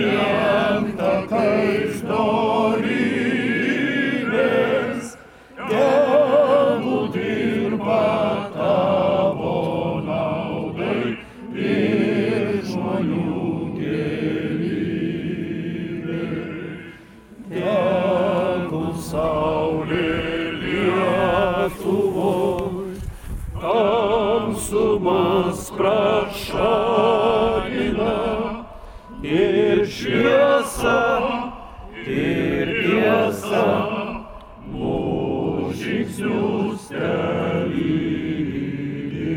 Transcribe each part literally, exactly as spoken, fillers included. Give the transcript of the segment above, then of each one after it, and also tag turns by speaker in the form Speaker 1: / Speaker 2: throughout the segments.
Speaker 1: dviem takais dorybės, tegu dirba tavo naudai ir žmonių gerybei. Tegu saulė Lietuvoj tamsumas prašalina, ir šviesa, ir tiesa mūsų žingsnius telydi.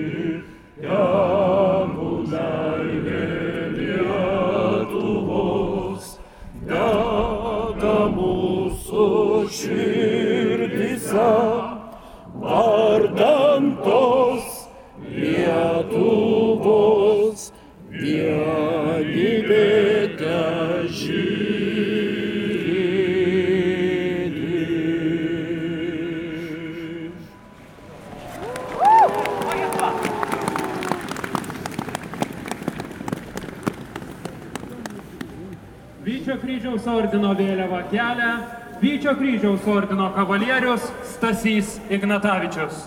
Speaker 1: Tegu meilė Lietuvos dega mūsų širdyse, vardan tos Lietuvos vienybė težydi.
Speaker 2: Vyčio kryžiaus ordino vėliavą kelia Vyčio kryžiaus ordino kavalierius Stasys Ignatavičius.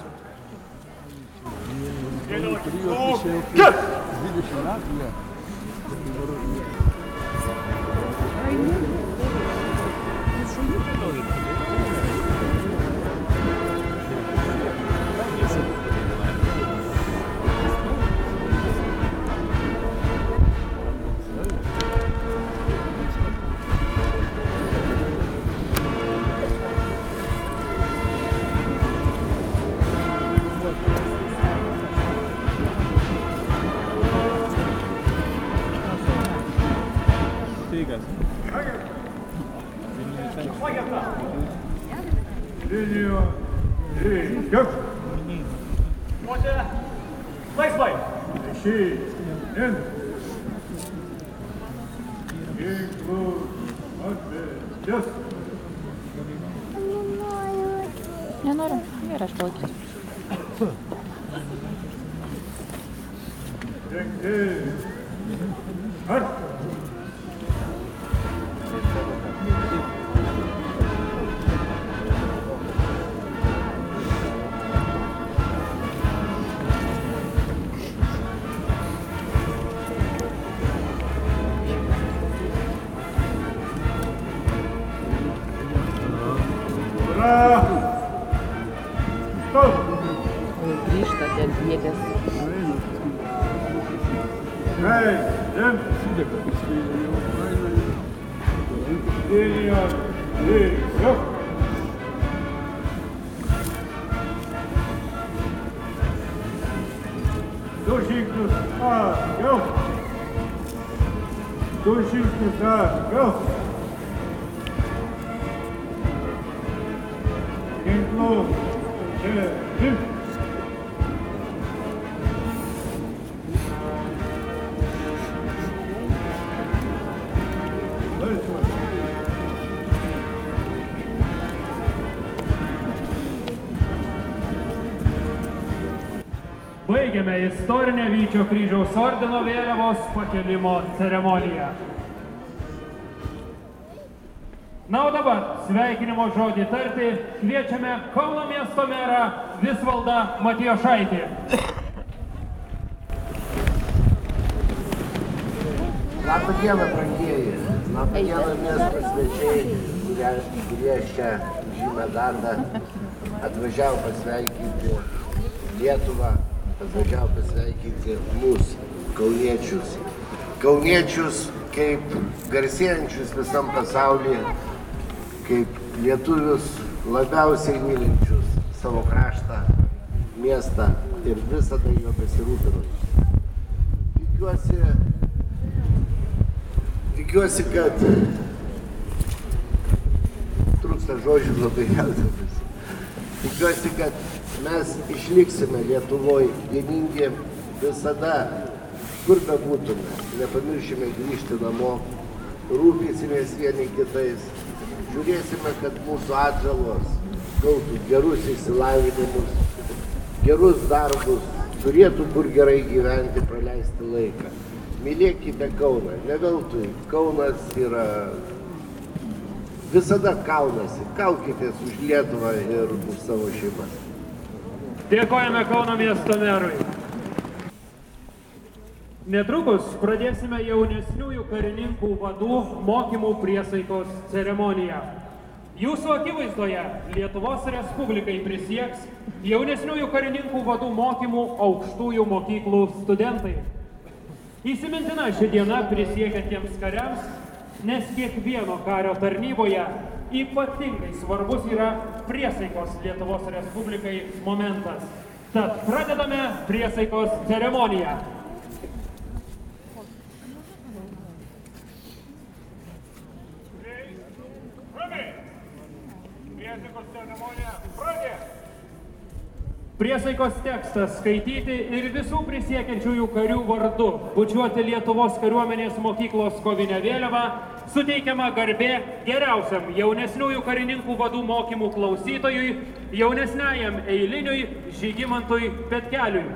Speaker 1: Linija, ryškiau.
Speaker 2: Mote, laisvai.
Speaker 1: Išeinin. Ginklus atvežęs.
Speaker 3: Nenoriu, ir aš palaikysiu.
Speaker 1: Rengti. Ar?
Speaker 3: Grįžta dėl dėdės.
Speaker 1: Hei, dem. Linija, ryškiau. Du žingsnius atgal. Du žingsnius atgal. Ginklus atvežęs.
Speaker 2: Baigiame istorinę Vyčio kryžiaus ordino vėliavos pakėlimo ceremoniją. Na, o dabar sveikinimo žodį tarti kviečiame Kauno miesto merą Visvaldą Matijošaitį.
Speaker 4: Labą dieną, brangieji. Labą dieną, miesto svečiai, kurie, kurie šią žymę datą atvažiavo pasveikinti Lietuvą, atvažiavo pasveikinti mūsų kauniečius. Kauniečius kaip garsėjančius visam pasaulyje, kaip lietuvius labiausiai mylinčius savo kraštą, miestą ir visada jo besirūpinančius. Tikiuosi, tikiuosi, kad trūksta žodžių labai jaudintis. Tikiuosi, kad mes išliksime Lietuvoje vieningi visada, kur bebūtume. Nepamiršime grįžti namo, rūpinsimės vieni kitais, žiūrėsime, kad mūsų atžalos gautų gerus išsilavinimus, gerus darbus, turėtų kur gerai gyventi, praleisti laiką. mylėkite Kauną. Ne veltui. Kaunas yra visada kaunasi. Kaukitės už Lietuvą ir už savo šeimas.
Speaker 2: Dėkojame Kauno miesto merui. Netrukus pradėsime jaunesniųjų karininkų vadų mokymų priesaikos ceremoniją. Jūsų akivaizdoje Lietuvos Respublikai prisieks jaunesniųjų karininkų vadų mokymų aukštųjų mokyklų studentai. Įsimintina ši diena prisiekiantiems kariams, nes kiekvieno kario tarnyboje ypatingai svarbus yra priesaikos Lietuvos Respublikai momentas. Tad pradedame priesaikos ceremoniją.
Speaker 1: Priesaikos ceremonija pradė.
Speaker 2: Priesaikos tekstas skaityti ir visų prisiekiančiųjų karių vardu bučiuoti Lietuvos kariuomenės mokyklos kovinę vėliavą suteikiama garbė geriausiam jaunesniųjų karininkų vadų mokymų klausytojui, jaunesniajam eiliniui Žygimantui Petkeliui.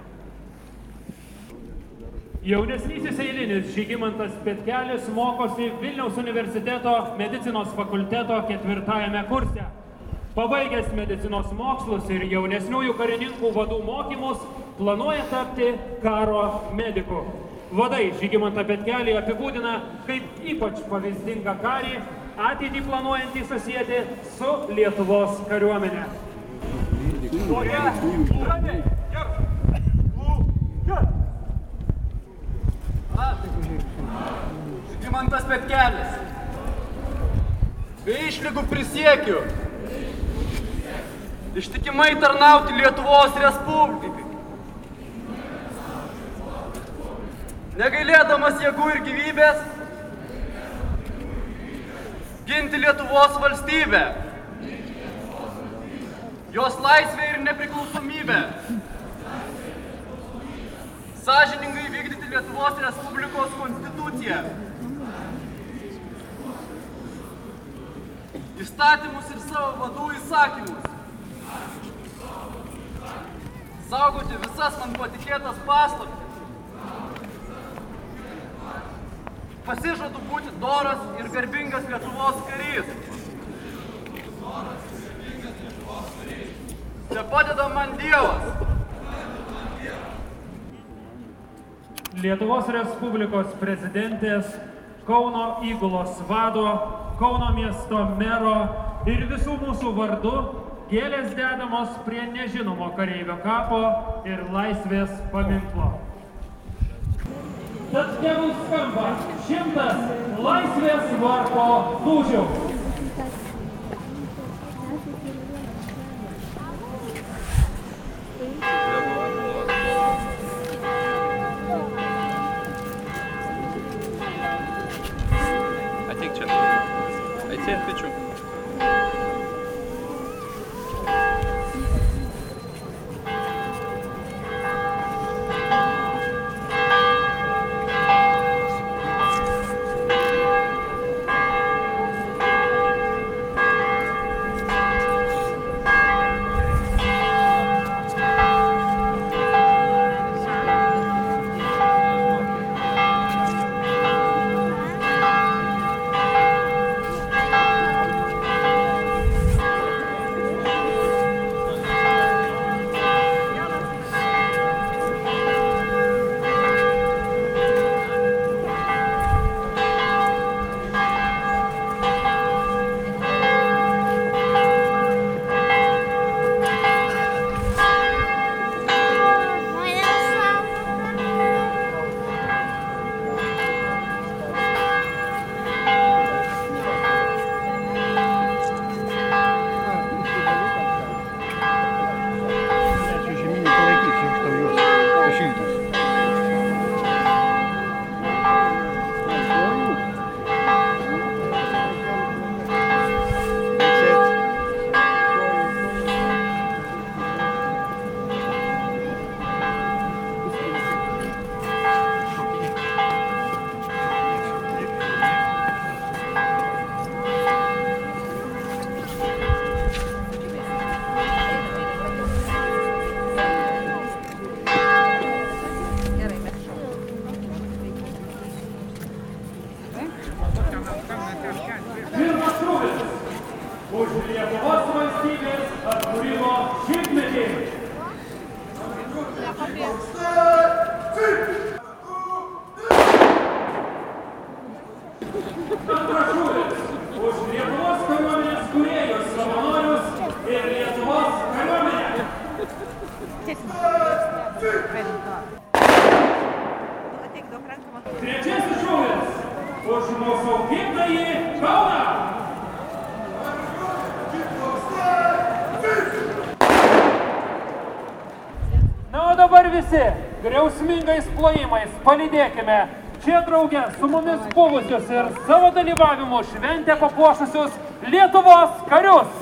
Speaker 2: Jaunesnysis eilinis Žygimantas Petkelis mokosi Vilniaus universiteto medicinos fakulteto ketvirtajame kurse. Pabaigęs medicinos mokslus ir jaunesniųjų karininkų vadų mokymus, planuoja tapti karo mediku. Vadai Žygimantą Petkelį apibūdina kaip ypač pavyzdingą karį, ateitį planuojantį susieti su Lietuvos kariuomenė.
Speaker 5: Žygimantas Petkelis. Be išlygų prisiekiu ištikimai tarnauti Lietuvos Respublikai, negailėdamas jėgų ir gyvybės, ginti Lietuvos valstybę, jos laisvę ir nepriklausomybę, sąžiningai vykdyti Lietuvos Respublikos konstituciją, įstatymus ir savo vadų įsakymus, saugoti visas man patikėtas paslaptis. Pasižadu būti doras ir garbingas Lietuvos karys. Čia padeda man Dievas.
Speaker 2: Lietuvos Respublikos prezidentės, Kauno įgulos vado, Kauno miesto mero ir visų mūsų vardu gėlės dedamos prie nežinomo kareivio kapo ir laisvės paminklo. Tad tegul skamba šimtas laisvės varpo dūžių.
Speaker 6: Ateik čia. Ateik pečių.
Speaker 2: Pirmas šūvis už Lietuvos valstybės atkūrimo šimtmetį. Antras šūvis už Lietuvos kariuomenės kūrėjus, savanorius ir Lietuvos kariuomenę. Trečiasis šūvis už mūsų gimtąjį Kauną. Na, o dabar visi griausmingais plojimais palydėkime čia drauge su mumis buvusius ir savo dalyvavimu šventę papuošusius Lietuvos karius.